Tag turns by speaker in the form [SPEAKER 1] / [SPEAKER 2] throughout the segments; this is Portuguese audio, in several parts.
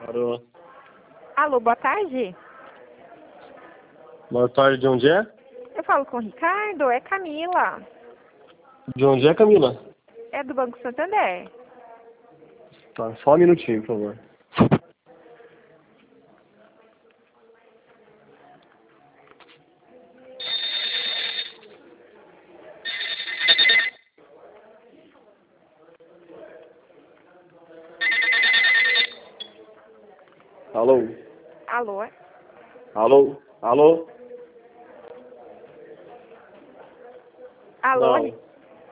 [SPEAKER 1] Alô.
[SPEAKER 2] Alô, boa tarde.
[SPEAKER 1] Boa tarde, de onde é?
[SPEAKER 2] Eu falo com o Ricardo, é Camila.
[SPEAKER 1] De onde é, Camila?
[SPEAKER 2] É do Banco Santander.
[SPEAKER 1] Tá, só um minutinho, por favor. Alô?
[SPEAKER 2] Alô?
[SPEAKER 1] Alô? Alô?
[SPEAKER 2] Alô?
[SPEAKER 1] Não.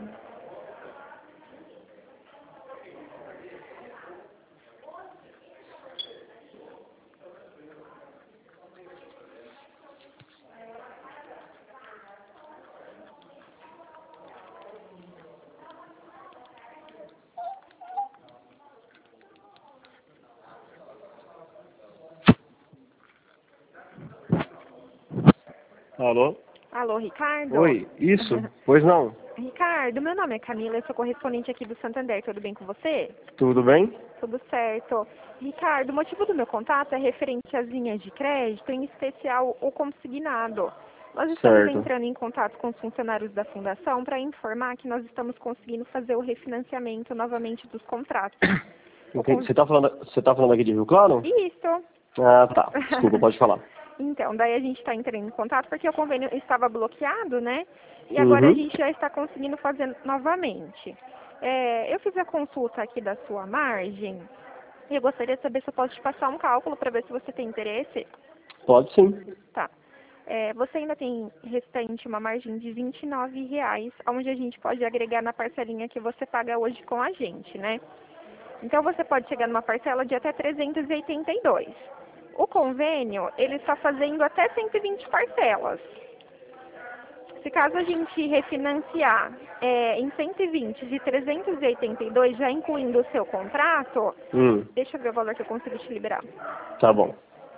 [SPEAKER 1] Alô?
[SPEAKER 2] Alô, Ricardo?
[SPEAKER 1] Oi, isso? Pois não.
[SPEAKER 2] Ricardo, meu nome é Camila, eu sou correspondente aqui do Santander, tudo bem com você?
[SPEAKER 1] Tudo bem?
[SPEAKER 2] Tudo certo. Ricardo, o motivo do meu contato é referente às linhas de crédito, em especial o consignado. Nós estamos
[SPEAKER 1] Certo.
[SPEAKER 2] entrando em contato com os funcionários da Fundação para informar que nós estamos conseguindo fazer o refinanciamento novamente dos contratos.
[SPEAKER 1] Entendi. Você tá falando aqui de Rio Claro?
[SPEAKER 2] Isso.
[SPEAKER 1] Ah, tá. Desculpa, pode falar.
[SPEAKER 2] Então, daí a gente está entrando em contato porque o convênio estava bloqueado, né? E agora a
[SPEAKER 1] Uhum.
[SPEAKER 2] gente já está conseguindo fazer novamente. Eu fiz a consulta aqui da sua margem e eu gostaria de saber se eu posso te passar um cálculo para ver se você tem interesse.
[SPEAKER 1] Pode sim.
[SPEAKER 2] Tá. Você ainda tem restante uma margem de R$ 29, onde a gente pode agregar na parcelinha que você paga hoje com a gente, né? Então você pode chegar numa parcela de até 382. O convênio, ele está fazendo até 120 parcelas. Se caso a gente refinanciar em 120 de 382, já incluindo o seu contrato, deixa eu ver o valor que eu consigo te liberar.
[SPEAKER 1] Tá bom.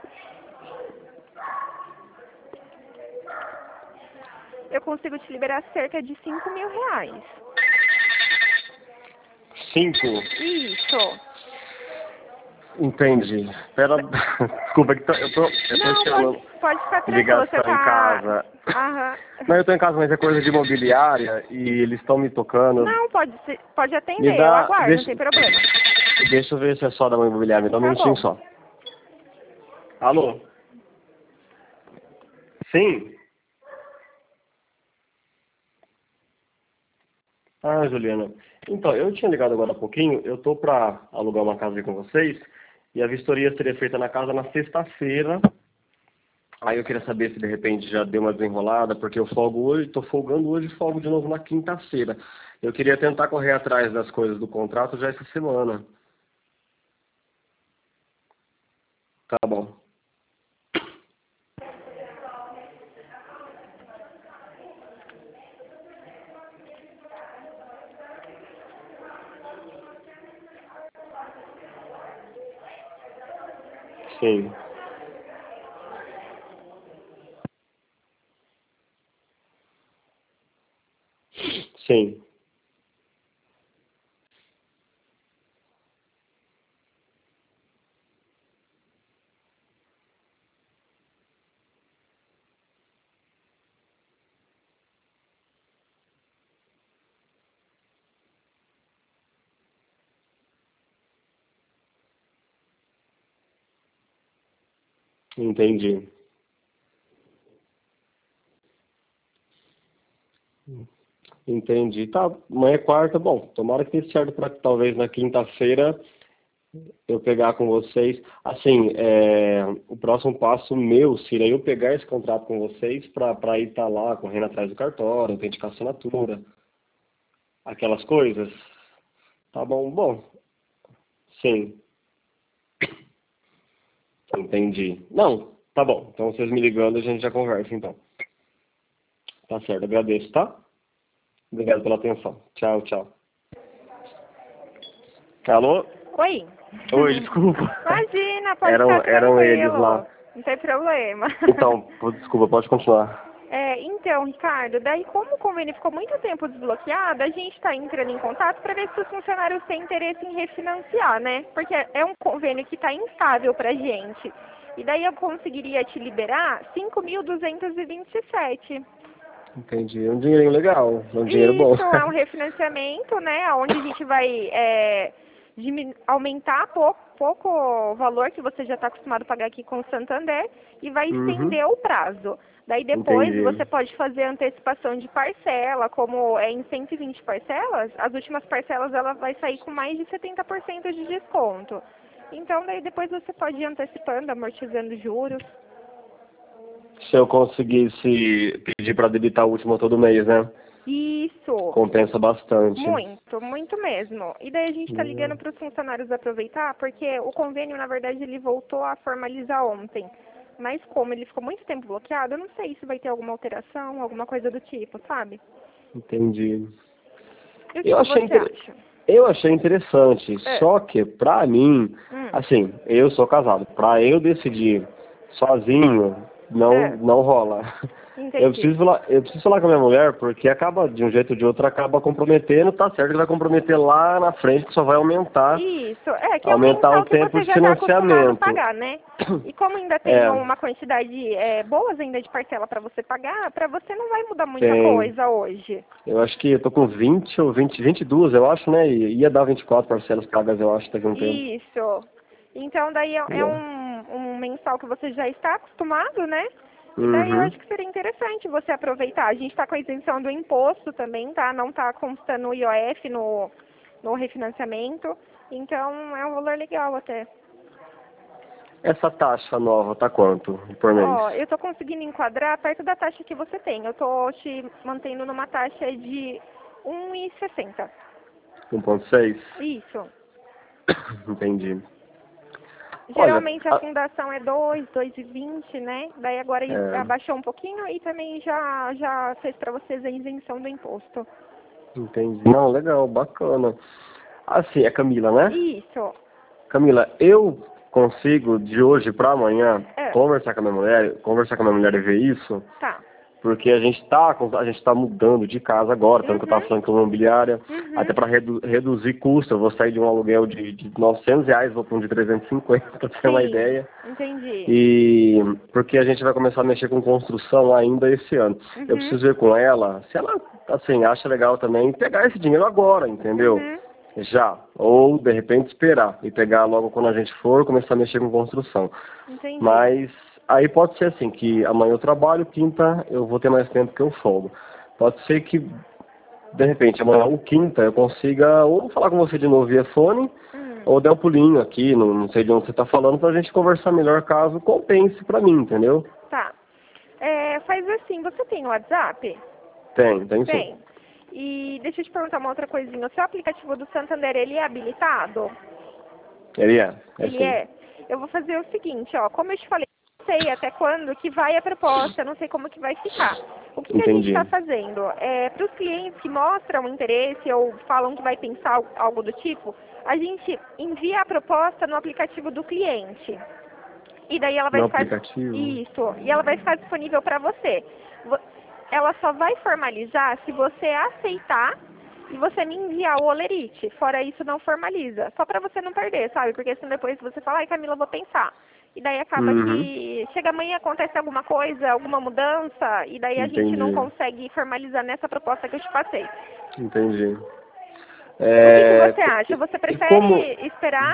[SPEAKER 2] Eu consigo te liberar cerca de R$ 5.000.
[SPEAKER 1] 5.
[SPEAKER 2] Isso.
[SPEAKER 1] Entendi. Pera, desculpa, que eu tô
[SPEAKER 2] Não,
[SPEAKER 1] esperando
[SPEAKER 2] pode ficar tranquilo,
[SPEAKER 1] ligação
[SPEAKER 2] você tá...
[SPEAKER 1] em casa.
[SPEAKER 2] Aham.
[SPEAKER 1] Não, eu tô em casa, mas é coisa de imobiliária e eles estão me tocando.
[SPEAKER 2] Não, pode
[SPEAKER 1] Me
[SPEAKER 2] atender, eu
[SPEAKER 1] dá,
[SPEAKER 2] aguardo, não tem problema.
[SPEAKER 1] deixa eu ver se é só da imobiliária, me dá um
[SPEAKER 2] Tá
[SPEAKER 1] minutinho
[SPEAKER 2] bom.
[SPEAKER 1] só. Alô? Sim? Ah, Juliana. Então, eu tinha ligado agora há pouquinho, eu tô pra alugar uma casa aí com vocês e a vistoria seria feita na casa na sexta-feira. Aí eu queria saber se de repente já deu uma desenrolada, porque eu folgo hoje, tô folgando hoje e folgo de novo na quinta-feira. Eu queria tentar correr atrás das coisas do contrato já essa semana. Tá bom. Sim. Sim. Entendi. Entendi. Tá, amanhã é quarta, bom, tomara que dê certo para que talvez na quinta-feira eu pegar com vocês. Assim, o próximo passo meu seria eu pegar esse contrato com vocês para ir estar lá correndo atrás do cartório, autenticar a assinatura, aquelas coisas. Tá bom, bom, sim, entendi. Não, tá bom, então vocês me ligando a gente já conversa então. Tá certo, agradeço, tá? Obrigado pela atenção. Tchau, tchau. Alô?
[SPEAKER 2] Oi.
[SPEAKER 1] Oi, desculpa.
[SPEAKER 2] Imagina, pode ficar
[SPEAKER 1] Eram eles
[SPEAKER 2] tranquilo.
[SPEAKER 1] lá.
[SPEAKER 2] Não tem problema.
[SPEAKER 1] Então, desculpa, pode continuar.
[SPEAKER 2] Então, Ricardo, daí como o convênio ficou muito tempo desbloqueado, a gente está entrando em contato para ver se os funcionários têm interesse em refinanciar, né? Porque é um convênio que está instável para a gente. E daí eu conseguiria te liberar 5.227.
[SPEAKER 1] Entendi. É um dinheirinho legal, é um dinheiro bom.
[SPEAKER 2] Isso é um refinanciamento, né? Onde a gente vai aumentar pouco o valor que você já está acostumado a pagar aqui com o Santander e vai
[SPEAKER 1] Uhum.
[SPEAKER 2] estender o prazo. Daí depois
[SPEAKER 1] Entendi.
[SPEAKER 2] você pode fazer antecipação de parcela, como é em 120 parcelas, as últimas parcelas ela vai sair com mais de 70% de desconto. Então daí depois você pode ir antecipando, amortizando juros.
[SPEAKER 1] Se eu conseguisse pedir para debitar o último todo mês, né?
[SPEAKER 2] Isso,
[SPEAKER 1] Compensa bastante.
[SPEAKER 2] muito, muito mesmo. E daí a gente está ligando
[SPEAKER 1] Hum,
[SPEAKER 2] para os funcionários aproveitar, porque o convênio, na verdade, ele voltou a formalizar ontem. Mas como ele ficou muito tempo bloqueado, eu não sei se vai ter alguma alteração, alguma coisa do tipo, sabe?
[SPEAKER 1] Entendi.
[SPEAKER 2] E o que
[SPEAKER 1] Eu
[SPEAKER 2] que
[SPEAKER 1] achei,
[SPEAKER 2] você acha?
[SPEAKER 1] eu achei interessante,
[SPEAKER 2] É.
[SPEAKER 1] só que pra mim,
[SPEAKER 2] Hum.
[SPEAKER 1] assim, eu sou casado, pra eu decidir sozinho,
[SPEAKER 2] É.
[SPEAKER 1] não rola.
[SPEAKER 2] Entendi.
[SPEAKER 1] Eu preciso falar com a minha mulher, porque acaba, de um jeito ou de outro, acaba comprometendo, tá certo que vai comprometer lá na frente, que só vai
[SPEAKER 2] Isso, que é o
[SPEAKER 1] aumentar o
[SPEAKER 2] mensal que
[SPEAKER 1] tempo
[SPEAKER 2] você
[SPEAKER 1] de
[SPEAKER 2] já está acostumado a
[SPEAKER 1] financiamento.
[SPEAKER 2] pagar, né? E como ainda tem
[SPEAKER 1] É,
[SPEAKER 2] uma quantidade boas ainda de parcela para você pagar, para você não vai mudar muita
[SPEAKER 1] tem.
[SPEAKER 2] coisa hoje.
[SPEAKER 1] Eu acho que eu tô com 20 ou 20, 22, eu acho, né? E ia dar 24 parcelas pagas, eu acho, daqui a um tempo.
[SPEAKER 2] Isso. Então daí é
[SPEAKER 1] Né?
[SPEAKER 2] um mensal que você já está acostumado, né? E daí eu
[SPEAKER 1] Uhum.
[SPEAKER 2] acho que seria interessante você aproveitar. A gente está com a isenção do imposto também, tá? Não está constando o IOF no refinanciamento. Então é um valor legal até.
[SPEAKER 1] Essa taxa nova tá quanto por mês?
[SPEAKER 2] Ó, eu tô conseguindo enquadrar perto da taxa que você tem. Eu tô te mantendo numa taxa de 1,60.
[SPEAKER 1] 1,6?
[SPEAKER 2] Isso.
[SPEAKER 1] Entendi. Olha,
[SPEAKER 2] Geralmente a fundação é 2,20, né? Daí agora
[SPEAKER 1] é,
[SPEAKER 2] abaixou um pouquinho e também já fez para vocês a isenção do imposto.
[SPEAKER 1] entendi. Não, legal, bacana. Assim, é Camila, né?
[SPEAKER 2] Isso.
[SPEAKER 1] Camila, eu consigo de hoje para amanhã
[SPEAKER 2] É,
[SPEAKER 1] conversar com a minha mulher e ver isso,
[SPEAKER 2] tá.
[SPEAKER 1] porque a gente tá mudando de casa agora, tanto que eu tava
[SPEAKER 2] Uhum,
[SPEAKER 1] falando com a imobiliária,
[SPEAKER 2] uhum.
[SPEAKER 1] até para reduzir custo, eu vou sair de um aluguel de R$ 900, vou para um de 350, para ter uma
[SPEAKER 2] Sim,
[SPEAKER 1] ideia.
[SPEAKER 2] entendi.
[SPEAKER 1] E porque a gente vai começar a mexer com construção ainda esse ano. Eu
[SPEAKER 2] Uhum,
[SPEAKER 1] preciso ver com ela, se ela assim acha legal também pegar esse dinheiro agora, entendeu?
[SPEAKER 2] uhum,
[SPEAKER 1] Já, ou de repente esperar e pegar logo quando a gente for começar a mexer com construção.
[SPEAKER 2] entendi.
[SPEAKER 1] Mas aí pode ser assim, que amanhã eu trabalho, quinta eu vou ter mais tempo que eu folgo. Pode ser que, de repente, amanhã ou quinta eu consiga ou falar com você de novo via fone,
[SPEAKER 2] Hum,
[SPEAKER 1] ou der um pulinho aqui, não sei de onde você está falando, pra gente conversar melhor caso compense pra mim, entendeu?
[SPEAKER 2] tá. Faz assim, você tem WhatsApp?
[SPEAKER 1] Tem sim.
[SPEAKER 2] Tem. E deixa eu te perguntar uma outra coisinha. O seu aplicativo do Santander, ele é habilitado?
[SPEAKER 1] Ele é
[SPEAKER 2] Ele
[SPEAKER 1] sim.
[SPEAKER 2] é? Eu vou fazer o seguinte, ó. Como eu te falei, eu não sei até quando que vai a proposta, eu não sei como que vai ficar. O que a gente
[SPEAKER 1] Entendi.
[SPEAKER 2] está fazendo? Para os clientes que mostram interesse ou falam que vai pensar algo do tipo, a gente envia a proposta no aplicativo do cliente. E daí ela vai
[SPEAKER 1] No
[SPEAKER 2] ficar
[SPEAKER 1] aplicativo.
[SPEAKER 2] isso, e ela vai ficar disponível para você. Vo- Ela só vai formalizar se você aceitar e você me enviar o olerite. Fora isso, não formaliza. Só para você não perder, sabe? Porque senão depois você fala, ai Camila, eu vou pensar. E daí acaba
[SPEAKER 1] Uhum.
[SPEAKER 2] que chega amanhã, acontece alguma coisa, alguma mudança, e daí a gente não
[SPEAKER 1] Entendi.
[SPEAKER 2] consegue formalizar nessa proposta que eu te passei.
[SPEAKER 1] Entendi.
[SPEAKER 2] O que
[SPEAKER 1] É,
[SPEAKER 2] você acha? Você
[SPEAKER 1] e como.
[SPEAKER 2] prefere esperar?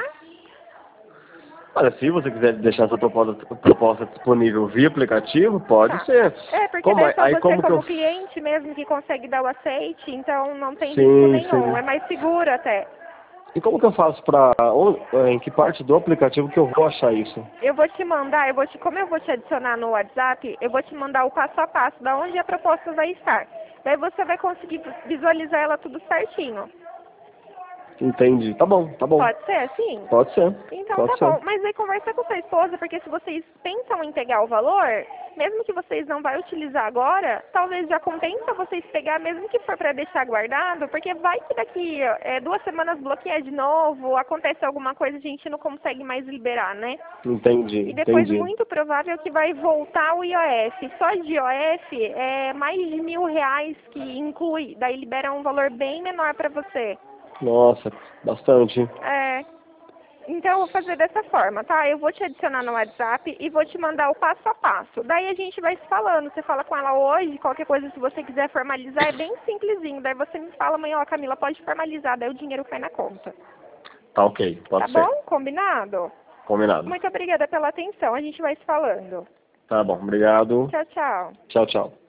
[SPEAKER 1] Olha, se você quiser deixar essa proposta disponível via aplicativo, pode
[SPEAKER 2] Tá.
[SPEAKER 1] ser.
[SPEAKER 2] Porque
[SPEAKER 1] Como,
[SPEAKER 2] daí é só
[SPEAKER 1] aí
[SPEAKER 2] você
[SPEAKER 1] como que eu.
[SPEAKER 2] como cliente mesmo que consegue dar o aceite, então não tem risco
[SPEAKER 1] Sim,
[SPEAKER 2] nenhum,
[SPEAKER 1] sim.
[SPEAKER 2] é mais seguro até.
[SPEAKER 1] E como que eu faço em que parte do aplicativo que eu vou achar isso?
[SPEAKER 2] Eu vou te mandar, como eu vou te adicionar no WhatsApp, eu vou te mandar o passo a passo da onde a proposta vai estar. Daí você vai conseguir visualizar ela tudo certinho.
[SPEAKER 1] Entendi. Tá bom, tá bom.
[SPEAKER 2] Pode ser assim?
[SPEAKER 1] Pode ser.
[SPEAKER 2] Então
[SPEAKER 1] Pode
[SPEAKER 2] tá
[SPEAKER 1] ser.
[SPEAKER 2] bom. Mas aí conversa com sua esposa, porque se vocês pensam em pegar o valor, mesmo que vocês não vão utilizar agora, talvez já compensa vocês pegar, mesmo que for para deixar guardado, porque vai que daqui 2 semanas bloqueia de novo, acontece alguma coisa, a gente não consegue mais liberar, né?
[SPEAKER 1] Entendi,
[SPEAKER 2] E depois
[SPEAKER 1] entendi.
[SPEAKER 2] muito provável que vai voltar o IOF. Só de IOF é mais de R$ 1.000 que inclui, daí libera um valor bem menor para você.
[SPEAKER 1] Nossa, bastante.
[SPEAKER 2] Então eu vou fazer dessa forma, tá? Eu vou te adicionar no WhatsApp e vou te mandar o passo a passo. Daí a gente vai se falando. Você fala com ela hoje, qualquer coisa, se você quiser formalizar, é bem simplesinho. Daí você me fala amanhã, ó, Camila, pode formalizar, daí o dinheiro cai na conta.
[SPEAKER 1] Tá ok, pode
[SPEAKER 2] Tá
[SPEAKER 1] ser.
[SPEAKER 2] bom? Combinado?
[SPEAKER 1] Combinado.
[SPEAKER 2] Muito obrigada pela atenção. A gente vai se falando.
[SPEAKER 1] Tá bom, obrigado.
[SPEAKER 2] Tchau, tchau.
[SPEAKER 1] Tchau, tchau.